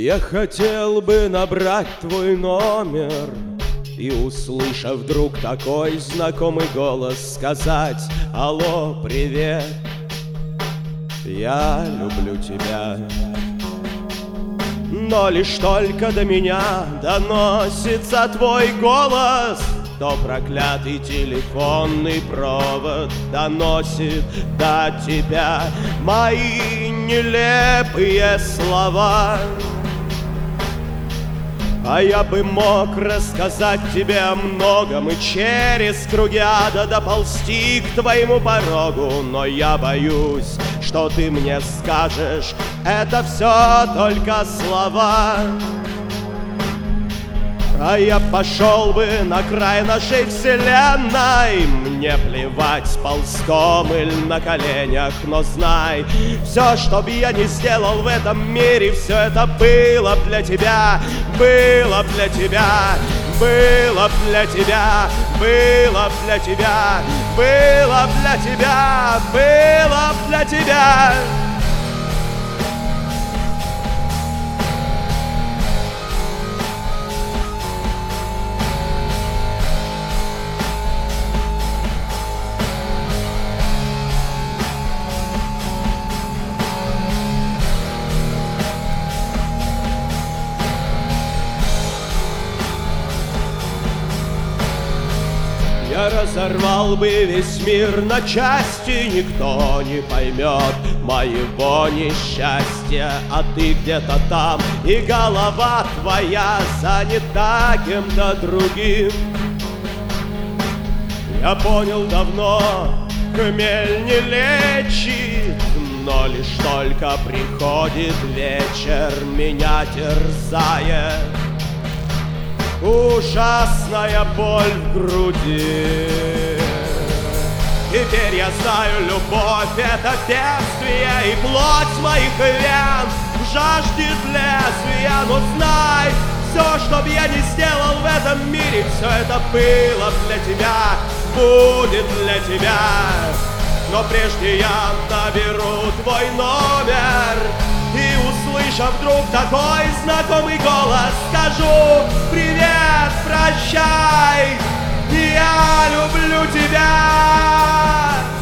Я хотел бы набрать твой номер и, услышав вдруг такой знакомый голос, сказать: алло, привет, я люблю тебя. Но лишь только до меня доносится твой голос, то проклятый телефонный провод доносит до тебя мои нелепые слова. А я бы мог рассказать тебе о многом и через круги ада доползти к твоему порогу, но я боюсь, что ты мне скажешь: это все только слова. А я пошел бы на край нашей вселенной, мне плевать, ползком или на коленях, но знай, все, что бы я ни сделал в этом мире, все это было для тебя, было для тебя, было для тебя, было для тебя, было для тебя, было для тебя. Я разорвал бы весь мир на части, никто не поймет моего несчастья. А ты где-то там, и голова твоя занята кем-то другим. Я понял давно, хмель не лечит, но лишь только приходит вечер, меня терзает ужасная боль в груди. Теперь я знаю, любовь — это бедствие, и плоть моих вен жаждет лезвия. Но знай, все, что б я ни сделал в этом мире, все это было для тебя, будет для тебя. Но прежде я наберу твой номер и, услышав вдруг такой знакомый голос, скажу: привет, прощай, я люблю тебя.